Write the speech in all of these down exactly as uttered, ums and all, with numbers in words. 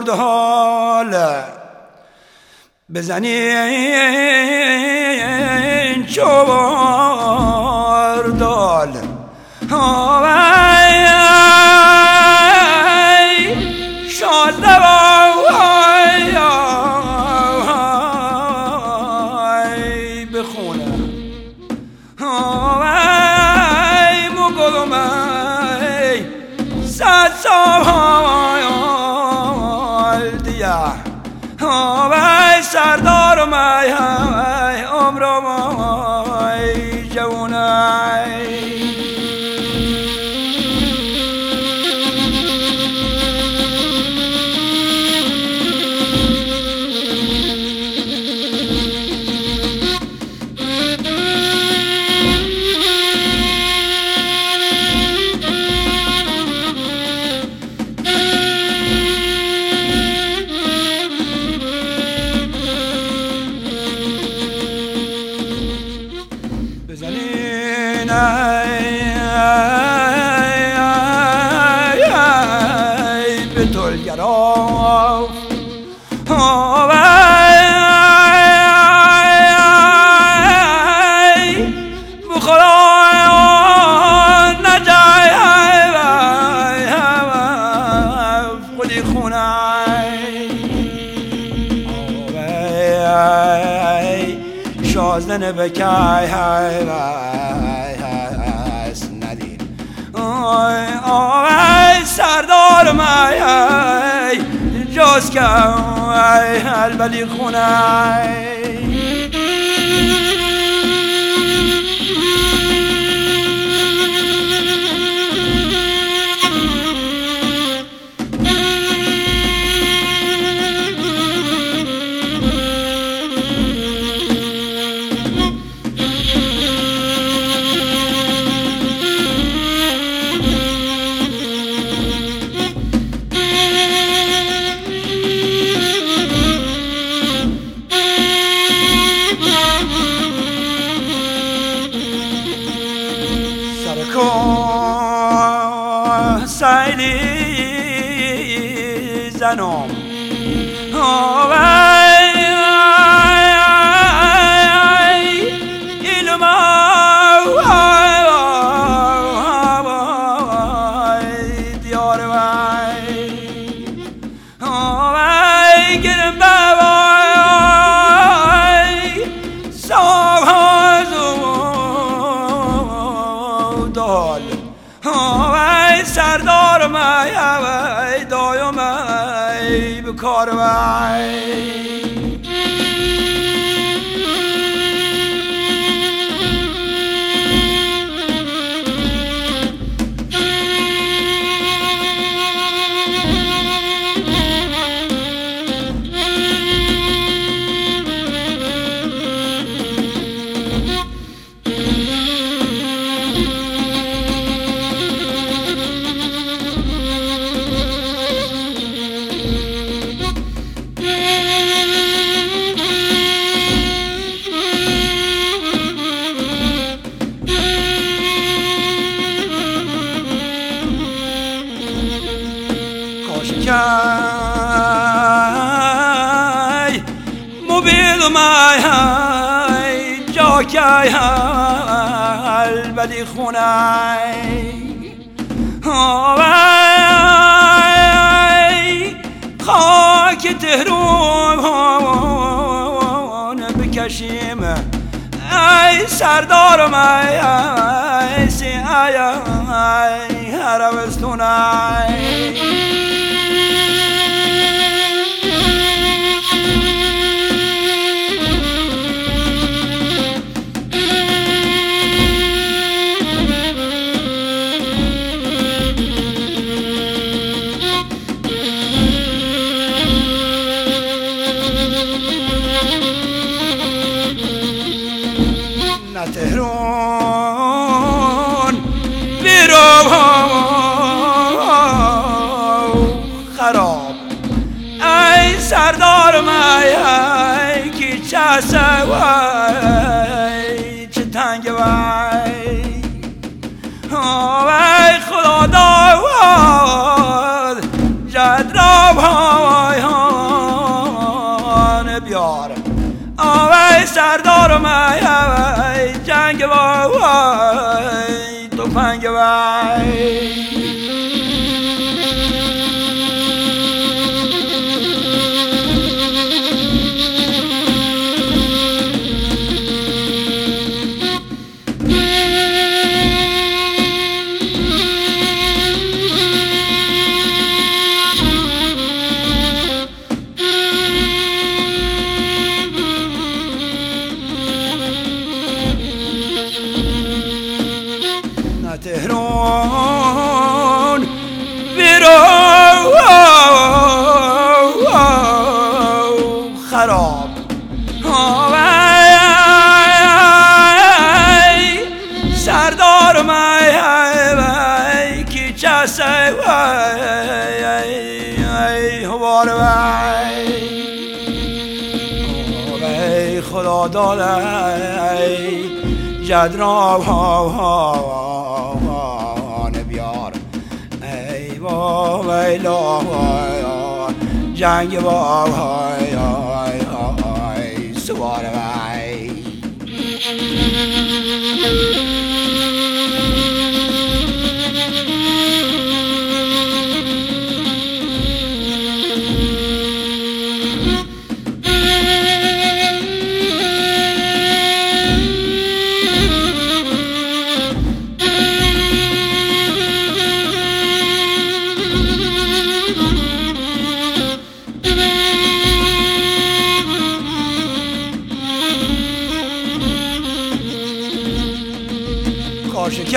برد حال بزنین چوار دال شازده بخونه مگلم صد سال دیگه سردارم عمرم جوانه بزنین به تلگراف بخدا نجای خودی خونه شازده بکای هست ندید آی سردار مای جاز که البلی خونه سیلی زنم علم دیار وی گرم بوی ساز و دال سردار مای دایم بکار وی کای موبیل مای جا کای البلی خونه خاک تهران بکشیم ای سردارم ای سی ای هروستون تهران بیرو خراب ای سردار مای ای کی چسه وای چه تنگ وای وای خدا داد جد را وای سردارم ای جنگ وای تفنگ وای تهران بیرو خراب سردار مای کی چسه وای هوار وای خدا داله جدراب بیار ای وای لا جنگ وای سوار وای کاشکی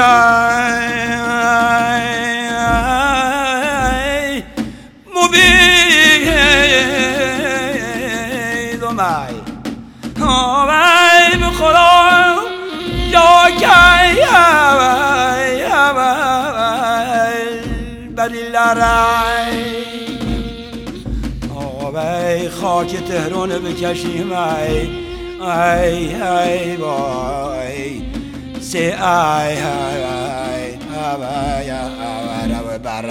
مبید و می آوی به خدا یا کی بلیل رای آوی خاک تهران بکشیم ای ای ای وای say I, I, I, I, I, I,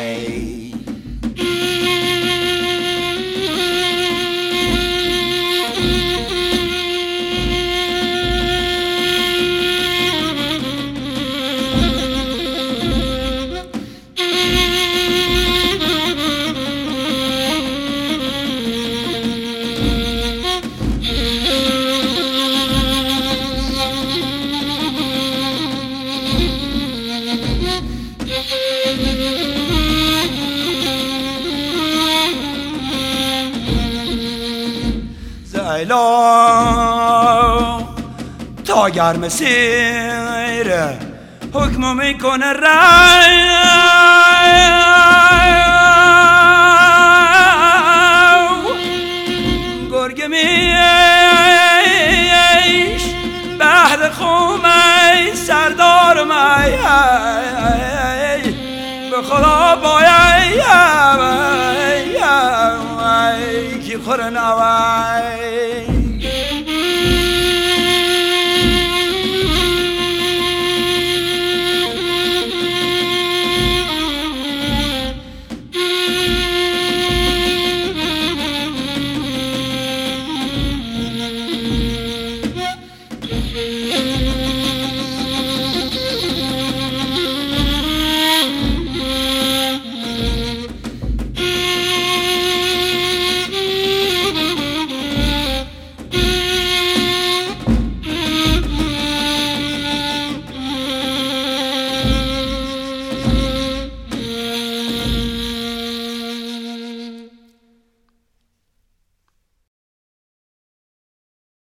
زیلا تا گرم سیره حکم میکنه رای گرگ میش بعد خومه سردار می به خدا باید کی خور نوای